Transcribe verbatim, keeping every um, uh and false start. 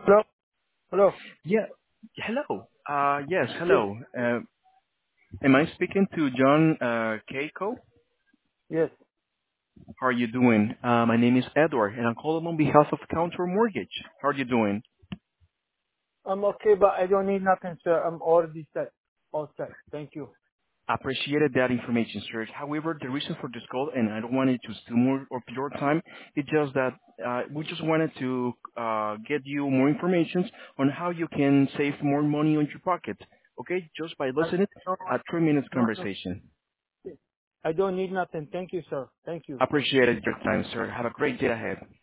Hello? Hello? Yeah. Hello. Uh, yes, Yes. hello. Uh, am I speaking to John uh, Keiko? Yes. How are you doing? Uh, my name is Edward, and I'm calling on behalf of Counter Mortgage. How are you doing? I'm okay, but I don't need nothing, sir. I'm already set. All set. Thank you. Appreciated that information, sir. However, the reason for this call, and I don't want it to steal more of your time, it's just that uh, we just wanted to uh, get you more information on how you can save more money on your pocket. Okay, just by I, listening, no, a three minutes no, no. conversation. I don't need nothing. Thank you, sir. Thank you. Appreciated your time, sir. Have a great day ahead.